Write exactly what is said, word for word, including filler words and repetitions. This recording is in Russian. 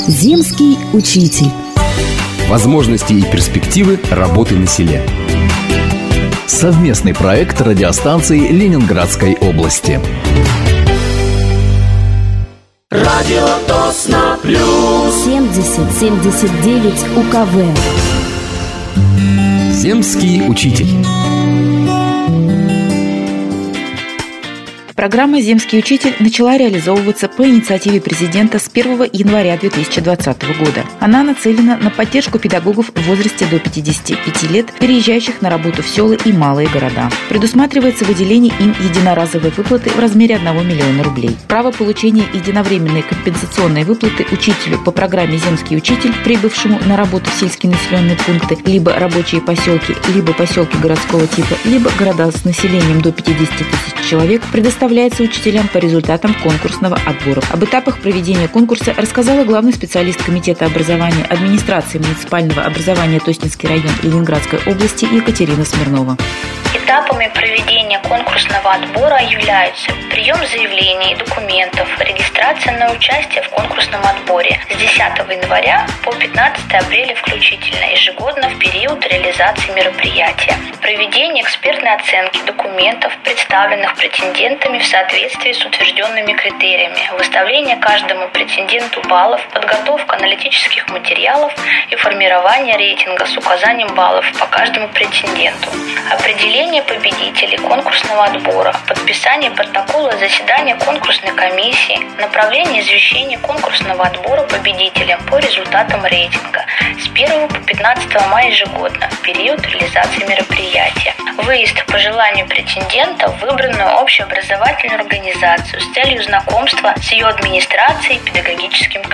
Земский учитель. Возможности и перспективы работы на селе. Совместный проект радиостанции Ленинградской области. Радио Тосно Плюс семьдесят семьдесят девять УКВ. Земский учитель. Программа «Земский учитель» начала реализовываться по инициативе президента с первого января две тысячи двадцатого года. Она нацелена на поддержку педагогов в возрасте до пятидесяти пяти лет, переезжающих на работу в села и малые города. Предусматривается выделение им единоразовой выплаты в размере одного миллиона рублей. Право получения единовременной компенсационной выплаты учителю по программе «Земский учитель», прибывшему на работу в сельские населенные пункты, либо рабочие поселки, либо поселки городского типа, либо города с населением до пятидесяти тысяч человек, предоставляется является учителям по результатам конкурсного отбора. Об этапах проведения конкурса рассказала главный специалист Комитета образования администрации муниципального образования Тоснинский район Ленинградской области Екатерина Смирнова. Этапами проведения конкурсного отбора являются прием заявлений и документов, регистрация на участие в конкурсном отборе с десятого января по пятнадцатого апреля включительно, ежегодно в период реализации мероприятия, проведение экспертной оценки документов, представленных претендентами в соответствии с утвержденными критериями, выставление каждому претенденту баллов, подготовка аналитических материалов и формирование рейтинга с указанием баллов по каждому претенденту, определение победителей конкурсного отбора, подписание протокола заседания конкурсной комиссии, направление извещения конкурсного отбора победителям по результатам рейтинга с первого по пятнадцатое мая ежегодно в период реализации мероприятия, выезд по желанию претендента в выбранную общеобразовательную организацию с целью знакомства с ее администрацией и педагогическим